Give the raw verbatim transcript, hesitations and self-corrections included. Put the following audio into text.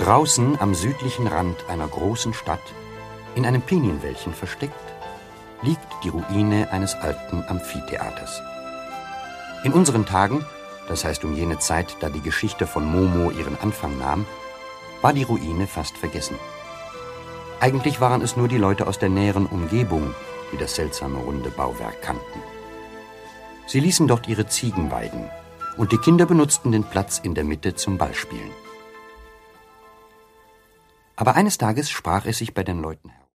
Draußen am südlichen Rand einer großen Stadt, in einem Pinienwäldchen versteckt, liegt die Ruine eines alten Amphitheaters. In unseren Tagen, das heißt um jene Zeit, da die Geschichte von Momo ihren Anfang nahm, war die Ruine fast vergessen. Eigentlich waren es nur die Leute aus der näheren Umgebung, die das seltsame runde Bauwerk kannten. Sie ließen dort ihre Ziegen weiden, und die Kinder benutzten den Platz in der Mitte zum Ballspielen. Aber eines Tages sprach es sich bei den Leuten herum.